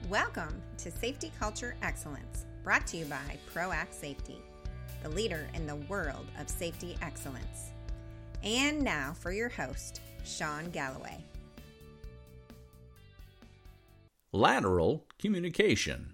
Welcome to Safety Culture Excellence, brought to you by ProAct Safety, the leader in the world of safety excellence. And now for your host, Sean Galloway. Lateral communication.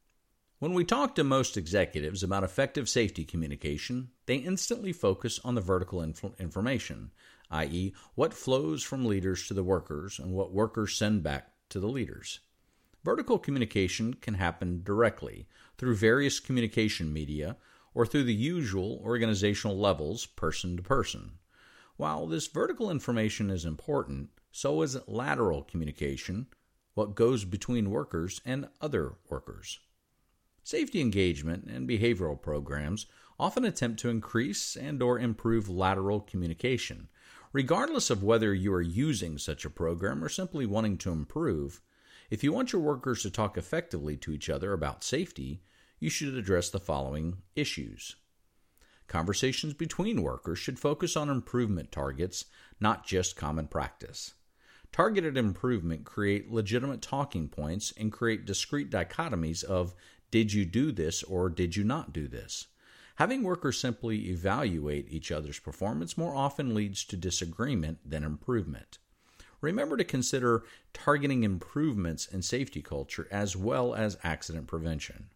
When we talk to most executives about effective safety communication, they instantly focus on the vertical information, i.e., what flows from leaders to the workers and what workers send back to the leaders. Vertical communication can happen directly through various communication media or through the usual organizational levels, person to person. While this vertical information is important, so is lateral communication, what goes between workers and other workers. Safety engagement and behavioral programs often attempt to increase and/or improve lateral communication. Regardless of whether you are using such a program or simply wanting to improve, if you want your workers to talk effectively to each other about safety, you should address the following issues. Conversations between workers should focus on improvement targets, not just common practice. Targeted improvement create legitimate talking points and create discrete dichotomies of did you do this or did you not do this? Having workers simply evaluate each other's performance more often leads to disagreement than improvement. Remember to consider targeting improvements in safety culture as well as accident prevention.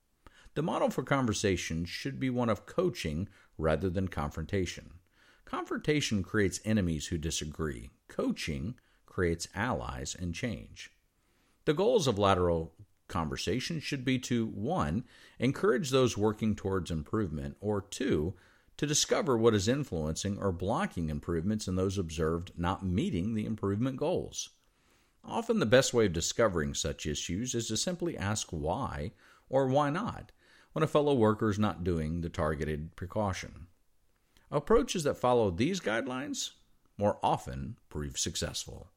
The model for conversation should be one of coaching rather than confrontation. Confrontation creates enemies who disagree. Coaching creates allies and change. The goals of lateral conversation should be to 1. Encourage those working towards improvement, or 2. To discover what is influencing or blocking improvements in those observed not meeting the improvement goals. Often the best way of discovering such issues is to simply ask why or why not when a fellow worker is not doing the targeted precaution. Approaches that follow these guidelines more often prove successful.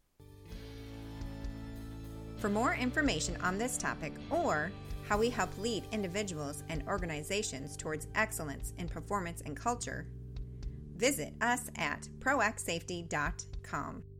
For more information on this topic or how we help lead individuals and organizations towards excellence in performance and culture, visit us at proactsafety.com.